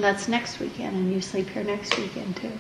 that's next weekend, and you sleep here next weekend, too.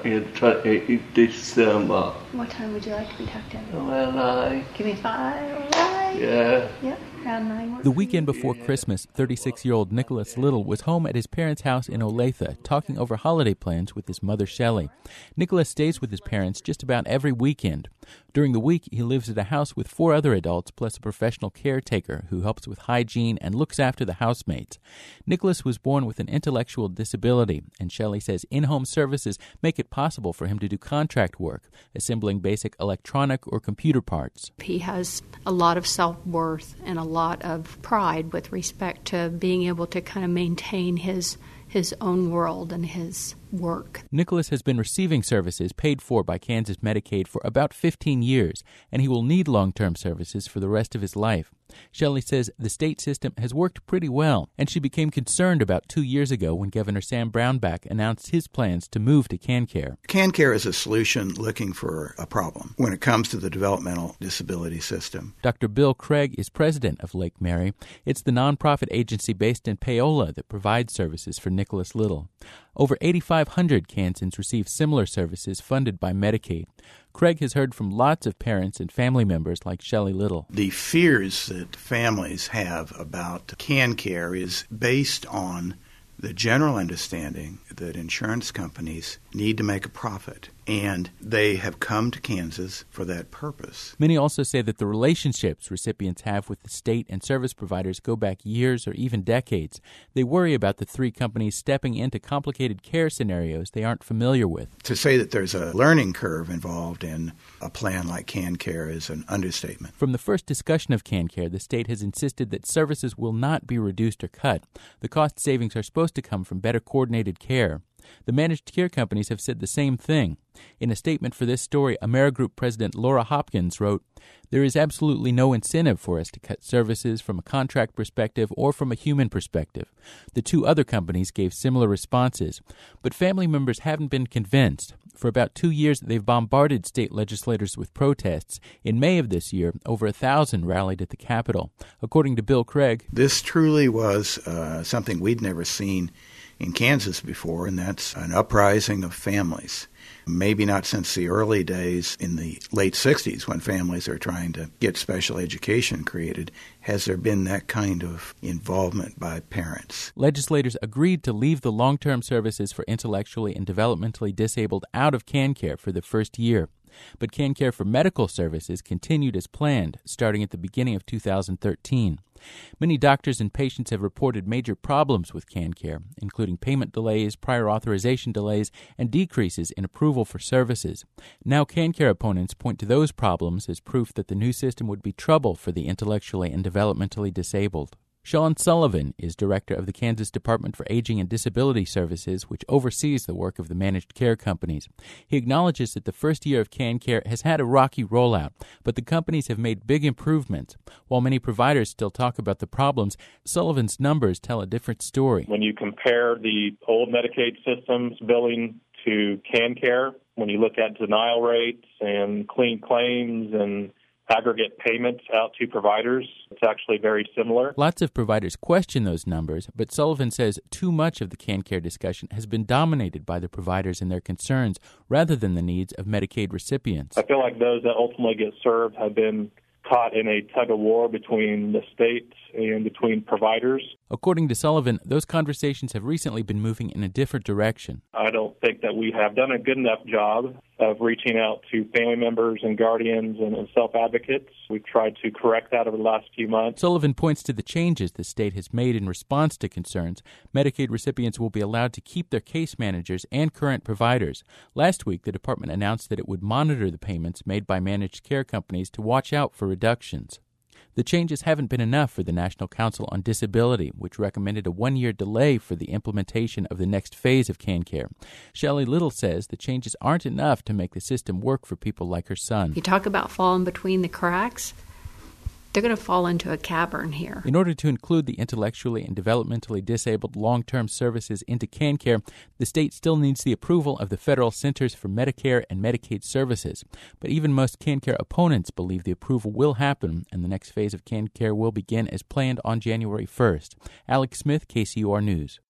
28 December. What time would you like to be tucked in? Well, Give me 5, all right? yeah. Yep, around 9. The weekend before Christmas, 36-year-old Nicholas Little was home at his parents' house in Olathe, talking over holiday plans with his mother, Shelley. Nicholas stays with his parents just about every weekend. During the week, he lives at a house with 4 other adults, plus a professional caretaker who helps with hygiene and looks after the housemates. Nicholas was born with an intellectual disability, and Shelley says in-home services make it possible for him to do contract work, assembling basic electronic or computer parts. He has a lot of self-worth and a lot of pride with respect to being able to kind of maintain his own world and his work. Nicholas has been receiving services paid for by Kansas Medicaid for about 15 years, and he will need long-term services for the rest of his life. Shelley says the state system has worked pretty well, and she became concerned about 2 years ago when Governor Sam Brownback announced his plans to move to KanCare. KanCare is a solution looking for a problem when it comes to the developmental disability system. Dr. Bill Craig is president of Lake Mary. It's the nonprofit agency based in Paola that provides services for Nicholas Little. Over 8,500 Kansans receive similar services funded by Medicaid. Craig has heard from lots of parents and family members like Shelley Little. The fears that families have about KanCare is based on the general understanding that insurance companies need to make a profit, and they have come to Kansas for that purpose. Many also say that the relationships recipients have with the state and service providers go back years or even decades. They worry about the 3 companies stepping into complicated care scenarios they aren't familiar with. To say that there's a learning curve involved in a plan like KanCare is an understatement. From the first discussion of KanCare, the state has insisted that services will not be reduced or cut. The cost savings are supposed to come from better coordinated care. The managed care companies have said the same thing. In a statement for this story, Amerigroup President Laura Hopkins wrote, "There is absolutely no incentive for us to cut services from a contract perspective or from a human perspective." The 2 other companies gave similar responses, but family members haven't been convinced. For about 2 years, they've bombarded state legislators with protests. In May of this year, over 1,000 rallied at the Capitol. According to Bill Craig, this truly was something we'd never seen in Kansas before, and that's an uprising of families. Maybe not since the early days in the late 60s when families are trying to get special education created, has there been that kind of involvement by parents. Legislators agreed to leave the long-term services for intellectually and developmentally disabled out of KanCare for the first year. But KanCare for medical services continued as planned, starting at the beginning of 2013. Many doctors and patients have reported major problems with KanCare, including payment delays, prior authorization delays, and decreases in approval for services. Now KanCare opponents point to those problems as proof that the new system would be trouble for the intellectually and developmentally disabled. Sean Sullivan is director of the Kansas Department for Aging and Disability Services, which oversees the work of the managed care companies. He acknowledges that the first year of KanCare has had a rocky rollout, but the companies have made big improvements. While many providers still talk about the problems, Sullivan's numbers tell a different story. When you compare the old Medicaid systems billing to KanCare, when you look at denial rates and clean claims and aggregate payments out to providers, it's actually very similar. Lots of providers question those numbers, but Sullivan says too much of the KanCare discussion has been dominated by the providers and their concerns rather than the needs of Medicaid recipients. I feel like those that ultimately get served have been caught in a tug-of-war between the states and between providers. According to Sullivan, those conversations have recently been moving in a different direction. I don't think that we have done a good enough job of reaching out to family members and guardians and self-advocates. We've tried to correct that over the last few months. Sullivan points to the changes the state has made in response to concerns. Medicaid recipients will be allowed to keep their case managers and current providers. Last week, the department announced that it would monitor the payments made by managed care companies to watch out for reductions. The changes haven't been enough for the National Council on Disability, which recommended a 1-year delay for the implementation of the next phase of KanCare. Shelley Little says the changes aren't enough to make the system work for people like her son. You talk about falling between the cracks. They're going to fall into a cavern here. In order to include the intellectually and developmentally disabled long-term services into KanCare, the state still needs the approval of the Federal Centers for Medicare and Medicaid Services. But even most KanCare opponents believe the approval will happen, and the next phase of KanCare will begin as planned on January 1st. Alex Smith, KCUR News.